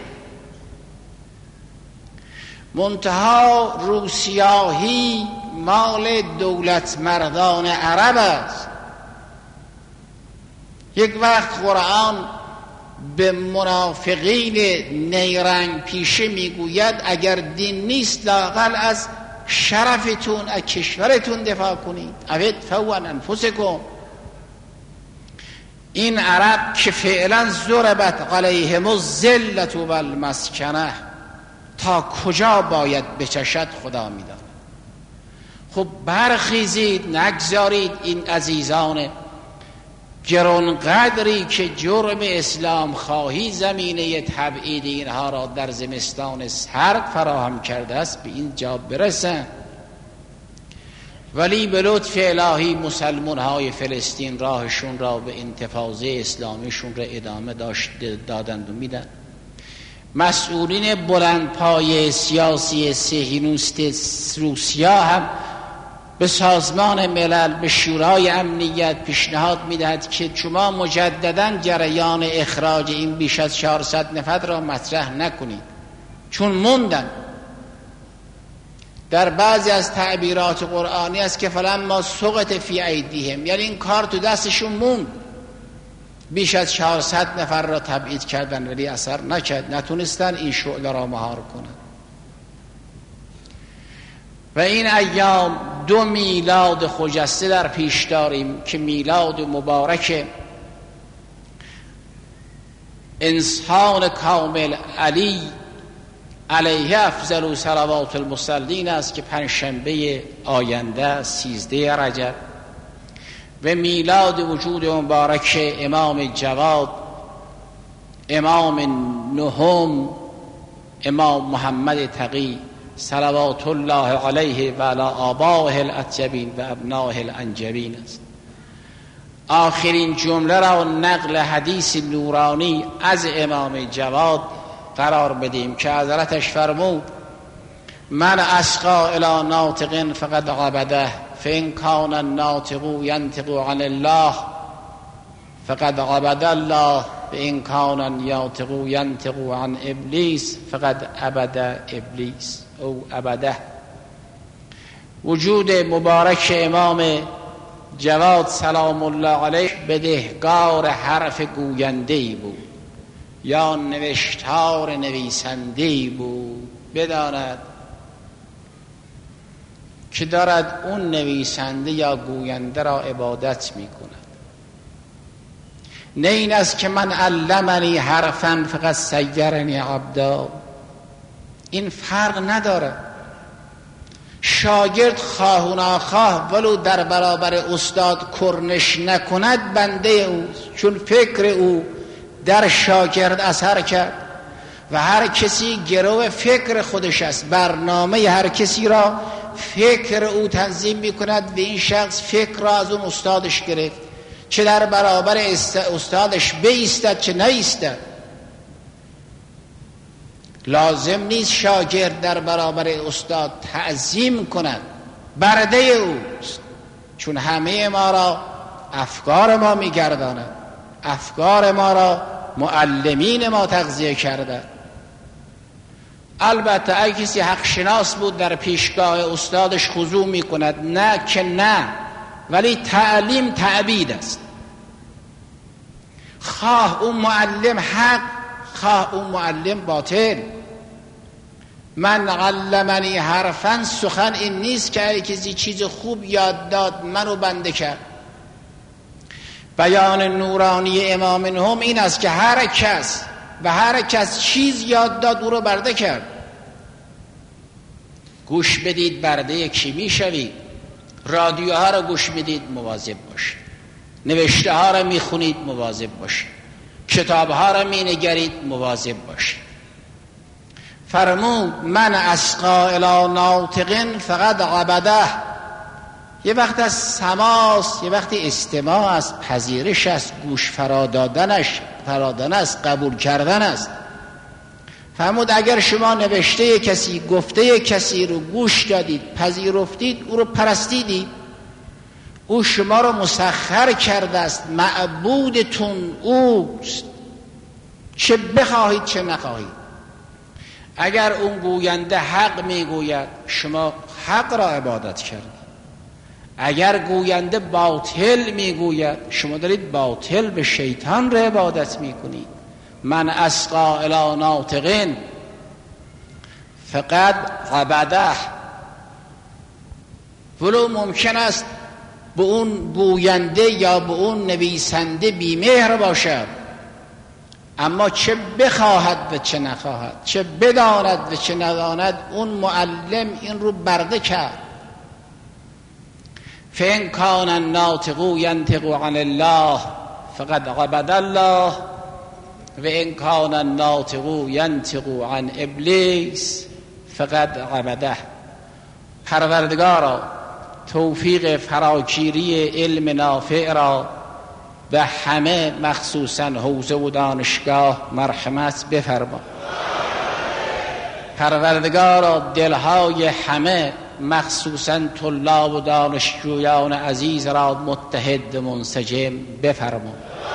منتها روسیاهی مال دولت مردان عرب است. یک وقت قرآن به منافقین نیرنگ پیشه میگوید اگر دین نیست لااقل از شرفتون از کشورتون دفاع کنید، ادفعوا عن انفسکم. این عرب که فعلا ضربت علیهم الذلة والمسکنه تا کجا باید بچشد خدا میداند. خب برخیزید، نگذارید این عزیزان گرانقدری که جرم اسلام خواهی زمینه تبعید اینها را در زمستان سرد فراهم کرده است به این جا برسن. ولی به لطف الهی مسلمان های فلسطین راهشون را به انتفاضه اسلامیشون را ادامه داشت دادند و میدن. مسئولین بلندپایه سیاسی صهیونیست روسیا هم به سازمان ملل، به شورای امنیت پیشنهاد میدهد که شما مجددا جریان اخراج این بیش از چهارصد نفر را مطرح نکنید، چون موندن. در بعضی از تعبیرات قرآنی است که فلما سقط فی ایدیهم، یعنی این کار تو دستشون موند. بیش از چهارصد نفر را تبعید کردن ولی اثر نکرد، نتونستن این شعله را مهار کنند. و این ایام دو میلاد خجسته در پیش داریم که میلاد مبارک انسان کامل علی علیه افضل صلوات المصلین است که پنجشنبه آینده سیزده رجب و میلاد وجود مبارک امام جواد امام نهم امام محمد تقی صلوات الله علیه و علی آبائه الاطیبین و ابنائه الانجبین است. آخرین جمله را نقل حدیث نورانی از امام جواد قرار بدیم که حضرتش فرمود من اسقا الی ناطق فقد عبده فان کان الناطق ینطق عن الله فقد عبد الله وان کان الناطق ینطق عن ابلیس فقد عبد ابلیس او عبده. وجود مبارک امام جواد سلام الله علیه بدهکار حرف گوینده‌ای بود یا نوشتار نویسنده‌ای بود. بداند که دارد اون نویسنده یا گوینده را عبادت می کند. نه این است که من علمنی حرفا فقط سیرنی عبدا. این فرق نداره. شاگرد خواه و ناخواه ولو در برابر استاد کرنش نکند بنده اوست، چون فکر او در شاگرد اثر کرد و هر کسی گرو فکر خودش است. برنامه هر کسی را فکر او تنظیم می کند و این شخص فکر را از اون استادش گرفت، چه در برابر استادش بایستد چه نایستد. لازم نیست شاگرد در برابر استاد تعظیم کند، برده اوست، چون همه ما را افکار ما می گرداند، افکار ما را معلمین ما تغذیه کرده. البته اگه کسی حق شناس بود در پیشگاه استادش خضوع می کند، نه که نه، ولی تعلیم تعبید است. خواه اون معلم حق خواه اون معلم باطل. من علمنی حرفا، سخن این نیست که اگه کسی چیز خوب یاد داد منو بنده کرد. بیان نورانی امام هم این است که هر کس و هر کس چیز یاد داد او رو برده کرد. گوش بدید برده کی می شوید. رادیوها رو گوش میدید مواظب باشید، نوشته ها رو می خونید مواظب باشید، کتاب ها رو می نگرید مواظب باشید. فرمود من اسقا الی ناطق فقد عبده. یه وقت از سماست، یه وقت استماع است، پذیرش است، گوش فرادادنش فرادن است، قبول کردن است. فرمود اگر شما نوشته کسی، گفته کسی رو گوش دادید، پذیرفتید، او رو پرستیدید، او شما رو مسخر کرده است، معبودتون اوست، چه بخواهید چه نخواهید. اگر اون گوینده حق میگوید شما حق را عبادت کردید، اگر گوینده باطل میگوید شما دارید باطل به شیطان را عبادت میکنید. من اسقا الی ناطق فقد عبده. ولو ممکن است به اون گوینده یا به اون نویسنده بیمهر باشد، اما چه بخواهد و چه نخواهد، چه بداند و چه نداند، اون معلم این رو برده کرد. فإن کان الناطق ینطق عن الله فقد عبد الله و ان کان الناطق ینطق عن ابلیس فقد عبده. پروردگارا توفیق فراگیری علم نافع را به همه مخصوصا حوزه و دانشگاه مرحمت بفرما. پروردگارا دلهای همه مخصوصا طلاب و دانشجویان عزیز را متحد منسجم بفرما.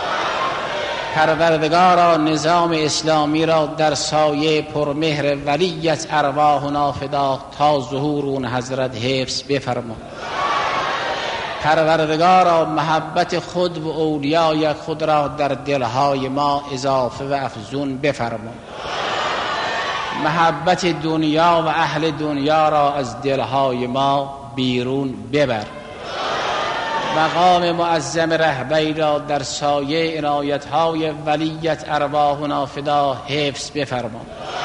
پروردگارا نظام اسلامی را در سایه پرمهر ولیت ارواحنا فدا تا ظهور اون حضرت حفظ بفرما. پروردگارا محبت خود و اولیای خود را در دلهای ما اضافه و افزون بفرما. محبت دنیا و اهل دنیا را از دلهای ما بیرون ببر. مقام معظم رهبری را در سایه عنایت‌های ولیت ارواحنا فدا حفظ بفرما.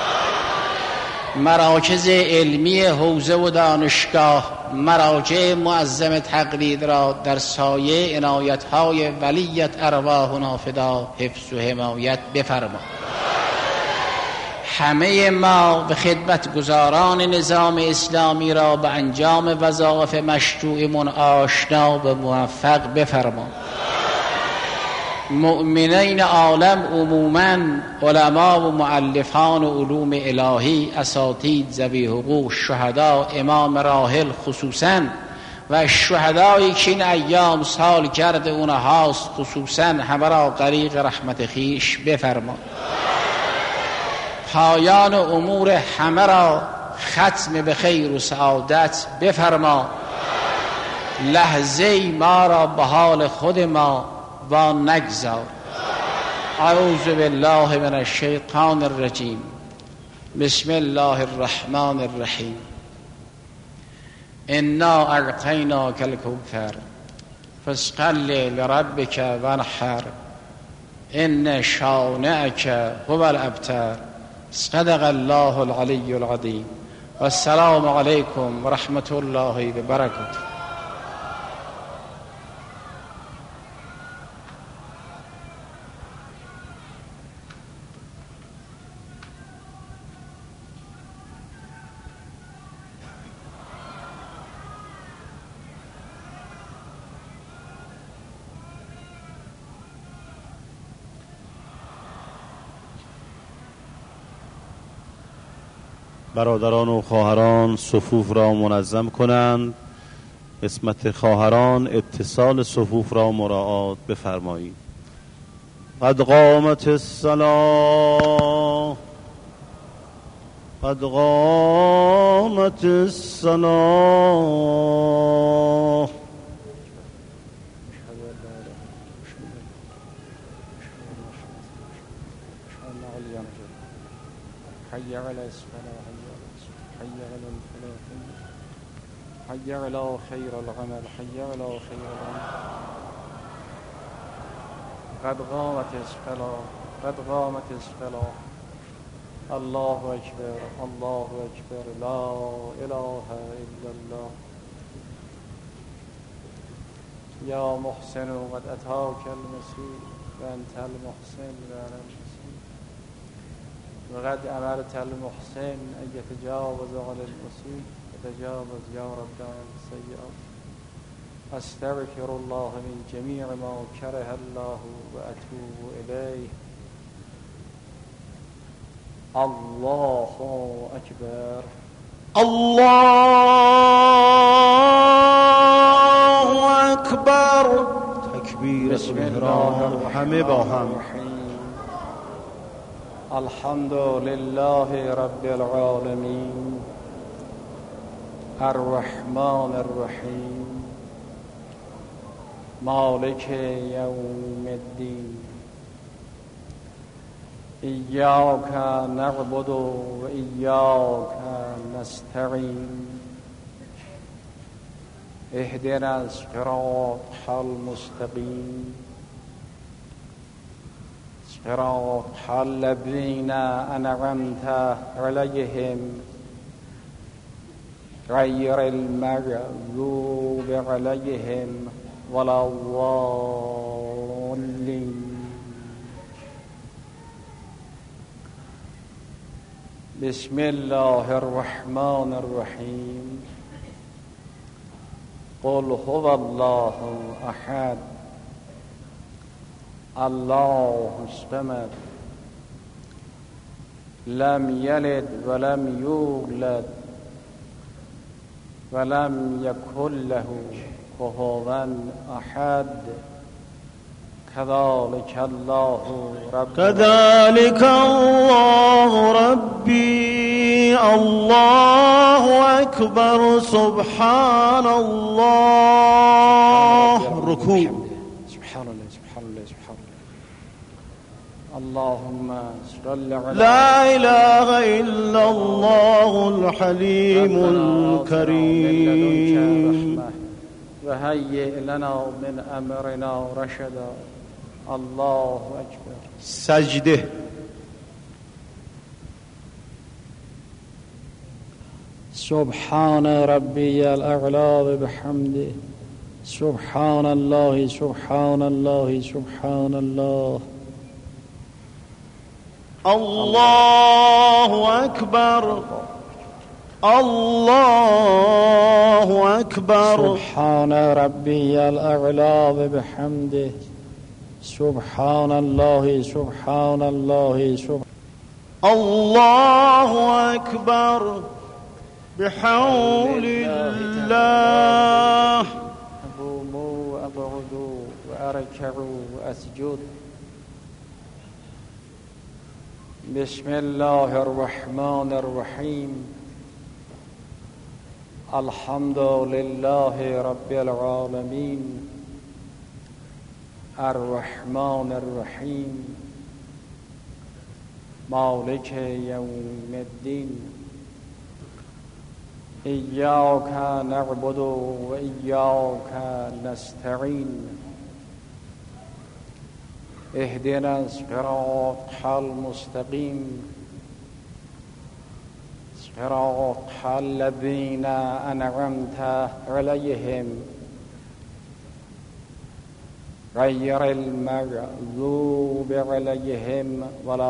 مراکز علمی حوزه و دانشگاه، مراجع معظم تقلید را در سایه عنایت‌های ولیت ارواحنا فدا حفظ و حمایت بفرما. همه ما به خدمت گزاران نظام اسلامی را به انجام وظایف مشروعمون آشنا و موفق بفرما. مؤمنین عالم عموماً، علما و مؤلفان و علوم الهی، اساتید، ذوی حقوق، شهدا، امام راحل خصوصاً و شهدایی که این ایام سال کرده اونهاست خصوصاً، همه را غریق رحمت خیش بفرما. پایان امور همه را ختم به خیر و سعادت بفرما. لحظه ما را به حال خود ما و نگذار. اعوذ بالله من الشیطان الرجیم. بسم الله الرحمن الرحیم. انا اعطیناک الکوثر فاصل لربک وانحر ان شانئک هو الابتر. صدق الله العلی العظیم. و السلام علیکم و رحمت الله و برکاته. برادران و خواهران صفوف را منظم کنند. قسمت خواهران اتصال صفوف را مراعات بفرمایید. قد قامت الصلاة قد قامت الصلاة. حي على الصلاة حي على الفلاح حي على خير العمل حي على خير العمل. قد قامت الصلاة قد قامت الصلاة. الله أكبر الله أكبر لا إله إلا الله. يا محسن قد أتاك المسيح وأنت المحسن وأنا المسيح. وقد أمرت المحسن أن يتجاوز عن المسيء يتجاوز يا رب عن السيئات. أستغفر الله من جميع ما كره الله وأتوب إليه. الله أكبر. الله اکبر. تکبیر احرام همه با هم. الحمد لله رب العالمين الرحمن الرحيم مالك يوم الدين إياك نعبد وإياك نستعين اهدنا الصراط المستقيم صراط الذين أنعمت عليهم غير المغضوب عليهم ولا الضالين. بسم الله الرحمن الرحيم. قل هو الله أحد الله الصمد لم يلد ولم يولد ولم يكن له كفوا أحد. كذلك الله ربي كذلك الله ربي. الله أكبر. سبحان الله. ركوع. سبحان الله سبحان الله سبحان الله. اللهم صل على لا إله إلا الله الحليم الكريم. وهيئ لنا من أمرنا رشدا. الله أكبر. سجده. سبحان ربي الأعلى بحمده. سبحان الله سبحان الله سبحان الله. الله أكبر. الله أكبر. سبحان ربي الأعلى بحمده. سبحان الله سبحان الله سبحان الله أكبر. بحول الله. أقوموا وأقعدوا وأركعوا وأسجد. بسم الله الرحمن الرحيم. الحمد لله رب العالمين الرحمن الرحيم مالك يوم الدين إياك نعبد وإياك نستعين اهدنا الصراط المستقيم صراط الذين أنعمت عليهم غير المغضوب عليهم ولا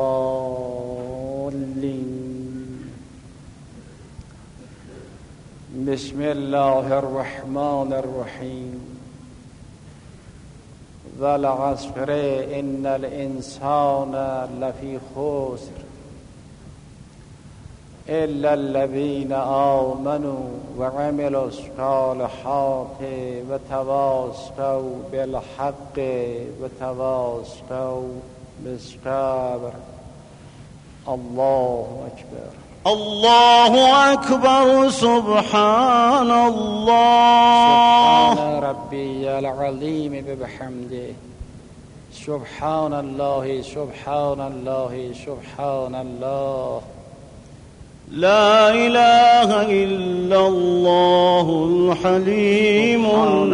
الضالين. بسم الله الرحمن الرحيم. والعصر إن الإنسان لفي خسر إلا الذين آمنوا وعملوا الصالحات وتواصوا بالحق وتواصوا بالصبر. الله أكبر. الله أكبر. سبحان الله. سبحان ربي العظيم بحمده. سبحان الله سبحان الله سبحان الله. لا إله إلا الله الحليم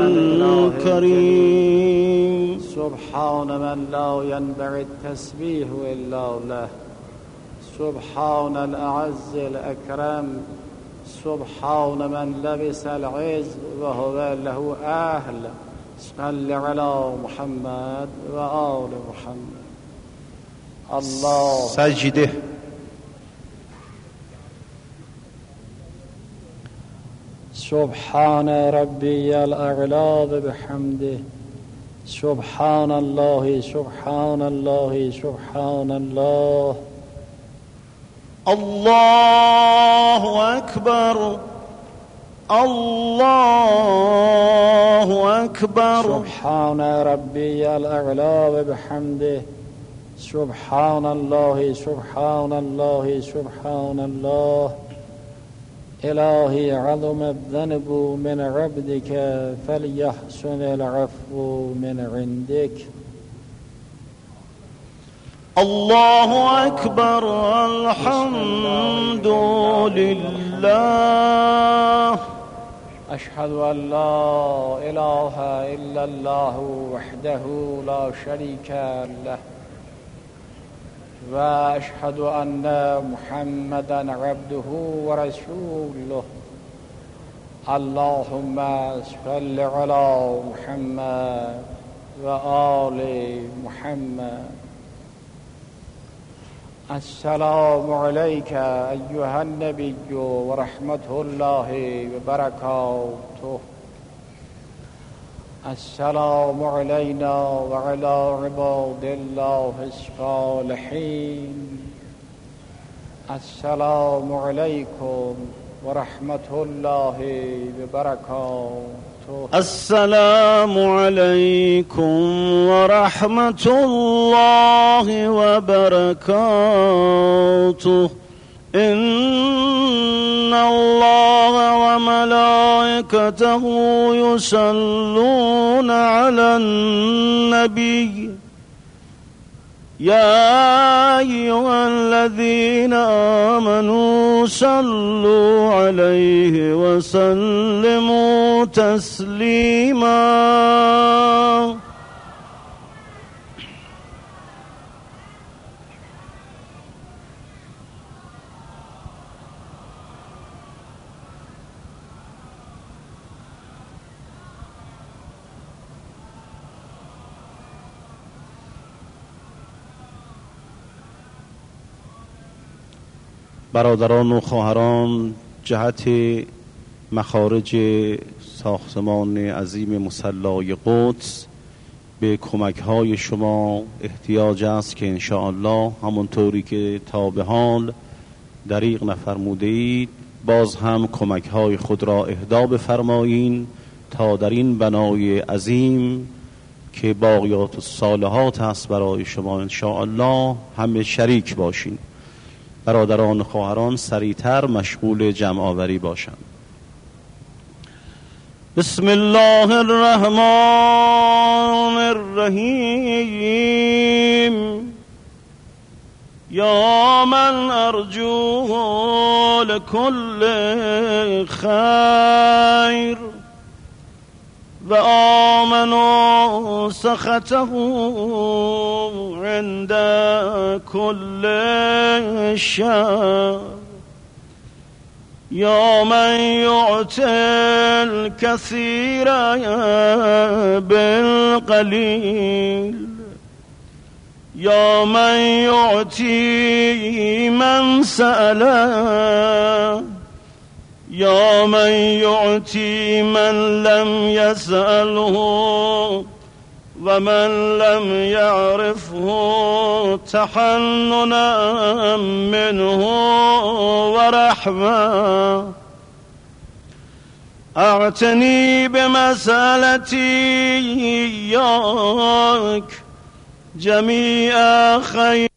الكريم. سبحان من لا ينبغي التسبيح إلا له. سبحان الأعز الأكرم. سبحان من لبس العز وهو له أهل. صل على محمد وآل محمد. الله سجده. سبحان ربي الأعلى بحمده. سبحان الله سبحان الله سبحان الله. الله أكبر الله أكبر. سبحان ربي الأعلى وبحمده سبحان الله سبحان الله سبحان الله. إلهي عظم الذنب من عبدك فليحسن العفو من عندك. الله أكبر الحمد لله. أشهد أن لا إله إلا الله وحده لا شريك له وأشهد أن محمدا عبده ورسوله. اللهم صل على محمد وآل محمد. السلام عليك أيها النبي ورحمة الله وبركاته. السلام علينا وعلى عباد الله الصالحين. السلام عليكم ورحمة الله وبركاته. السلام عليكم ورحمة الله وبركاته. إن الله وملائكته يصلون على النبي يا أيها الذين آمنوا صلوا عليه وسلموا تسليما. برادران و خواهران، جهت مخارج ساختمان عظیم مصلی قدس به کمک‌های شما احتیاج است که انشاءالله همونطوری که تا به حال دریغ نفرموده اید باز هم کمک‌های خود را اهدا بفرمایین تا در این بنای عظیم که باقیات الصالحات است برای شما انشاءالله همه شریک باشین. برادران و خواهران سریعتر مشغول جمع آوری باشند. بسم الله الرحمن الرحیم. یا من ارجو لكل خیر و آمنوا سخطه عند كل شر. یا من یعطی الكثیر بالقلیل. یا من یعطی من سأله. یا من یعطی من لم یسأله و من لم یعرفه تحننا منه و رحمه. اعتنی بمسألتی یاک جمیع خیر